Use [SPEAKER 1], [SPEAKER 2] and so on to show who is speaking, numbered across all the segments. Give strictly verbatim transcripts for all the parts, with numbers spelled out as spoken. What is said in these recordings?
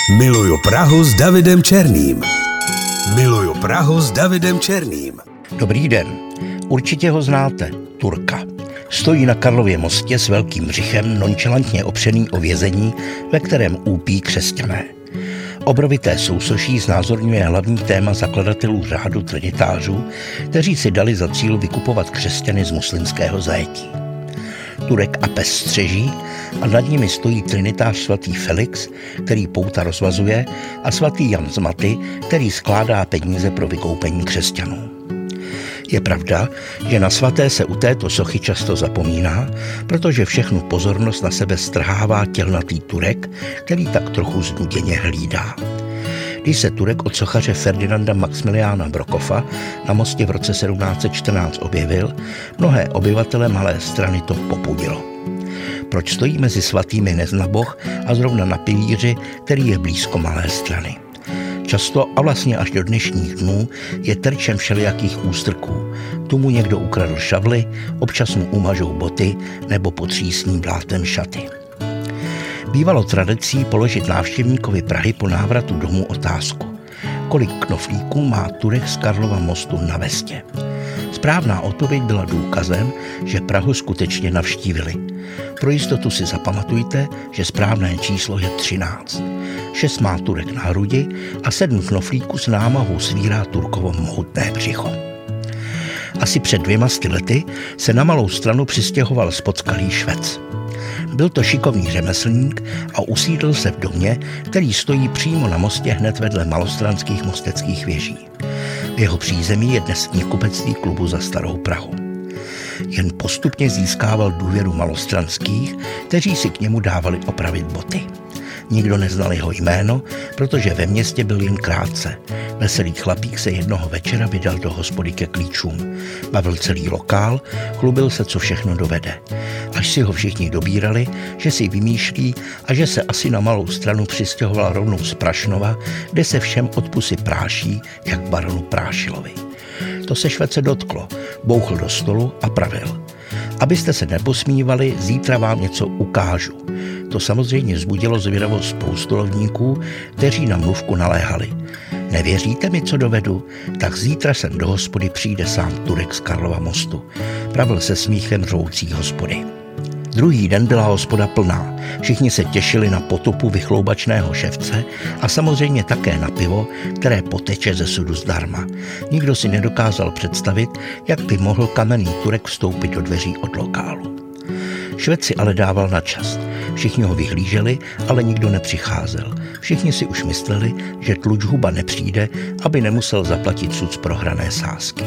[SPEAKER 1] Miluju Prahu s Davidem Černým. Miluju Prahu s Davidem Černým.
[SPEAKER 2] Dobrý den. Určitě ho znáte. Turka. Stojí na Karlově mostě s velkým břichem, nonšalantně opřený o vězení, ve kterém úpí křesťané. Obrovité sousoší znázorňuje hlavní téma zakladatelů řádu trinitářů, kteří si dali za cíl vykupovat křesťany z muslimského zajetí. Turek a pes střeží a nad nimi stojí trinitář svatý Felix, který pouta rozvazuje, a svatý Jan z Maty, který skládá peníze pro vykoupení křesťanů. Je pravda, že na svaté se u této sochy často zapomíná, protože všechnu pozornost na sebe strhává tělnatý Turek, který tak trochu znuděně hlídá. Když se Turek od sochaře Ferdinanda Maxmiliána Brokofa na mostě v roce sedmnáct set čtrnáct objevil, mnohé obyvatele Malé Strany to popudilo. Proč stojí mezi svatými neznaboh a zrovna na pilíři, který je blízko Malé Strany? Často a vlastně až do dnešních dnů je terčem všelijakých ústrků. Tu mu někdo ukradl šavly, občas mu umažou boty nebo potřísní blátem šaty. Bývalo tradicí položit návštěvníkovi Prahy po návratu domů otázku: kolik knoflíků má Turek z Karlova mostu na vestě? Správná odpověď byla důkazem, že Prahu skutečně navštívili. Pro jistotu si zapamatujte, že správné číslo je třináct. Šest má Turek na hrudi a sedm knoflíků s námahou svírá Turkovo mohutné břicho. Asi před dvěma sty lety se na Malou Stranu přistěhoval spockalý Švec. Byl to šikovný řemeslník a usídlil se v domě, který stojí přímo na mostě hned vedle malostranských mosteckých věží. V jeho přízemí je dnes knihkupectví klubu Za starou Prahu. Jen postupně získával důvěru malostranských, kteří si k němu dávali opravit boty. Nikdo neznal jeho jméno, protože ve městě byl jen krátce. Veselý chlapík se jednoho večera vydal do hospody ke klíčům. Bavil celý lokál, chlubil se, co všechno dovede. Až si ho všichni dobírali, že si vymýšlí a že se asi na Malou Stranu přistěhoval rovnou z Prašnova, kde se všem od pusy práší, jak baronu Prášilovi. To se Švece dotklo, bouchl do stolu a pravil: abyste se neposmívali, zítra vám něco ukážu. To samozřejmě vzbudilo zvědavost spoustu lovníků, kteří na mluvku naléhali. Nevěříte mi, co dovedu? Tak zítra sem do hospody přijde sám Turek z Karlova mostu. Pravil se smíchem řvoucí hospody. Druhý den byla hospoda plná. Všichni se těšili na potopu vychloubačného ševce a samozřejmě také na pivo, které poteče ze sudu zdarma. Nikdo si nedokázal představit, jak by mohl kamenný Turek vstoupit do dveří od lokálu. Švec si ale dával na čas. Všichni ho vyhlíželi, ale nikdo nepřicházel. Všichni si už mysleli, že tlučhuba nepřijde, aby nemusel zaplatit sud z prohrané sázky.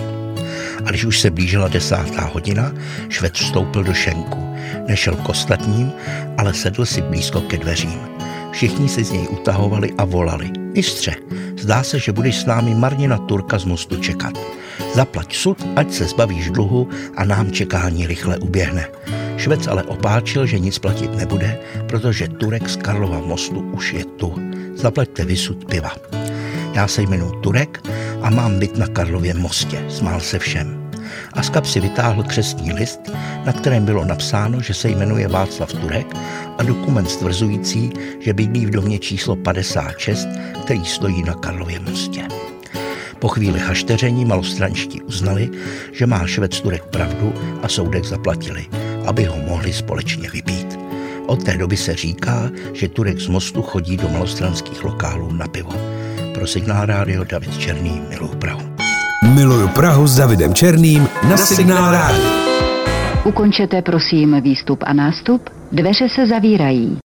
[SPEAKER 2] A když už se blížila desátá hodina, Švec vstoupil do šenku. Nešel k ostatním, ale sedl si blízko ke dveřím. Všichni si z něj utahovali a volali: mistře, zdá se, že budeš s námi marně na Turka z mostu čekat. Zaplať sud, ať se zbavíš dluhu a nám čekání rychle uběhne. Švec ale opáčil, že nic platit nebude, protože Turek z Karlova mostu už je tu. Zaplaťte vy sud piva. Já se jmenuji Turek a mám byt na Karlově mostě, smál se všem. A z kapsy vytáhl křestní list, na kterém bylo napsáno, že se jmenuje Václav Turek, a dokument stvrzující, že bydlí v domě číslo padesát šest, který stojí na Karlově mostě. Po chvíli hašteření malostranští uznali, že má Švec Turek pravdu, a soudek zaplatili, aby ho mohli společně vypít. Od té doby se říká, že Turek z mostu chodí do malostranských lokálů na pivo. Pro Signál Rádio David Černý, miluju Prahu.
[SPEAKER 1] Miluju Prahu s Davidem Černým na Signál Rádio.
[SPEAKER 3] Ukončete prosím výstup a nástup, dveře se zavírají.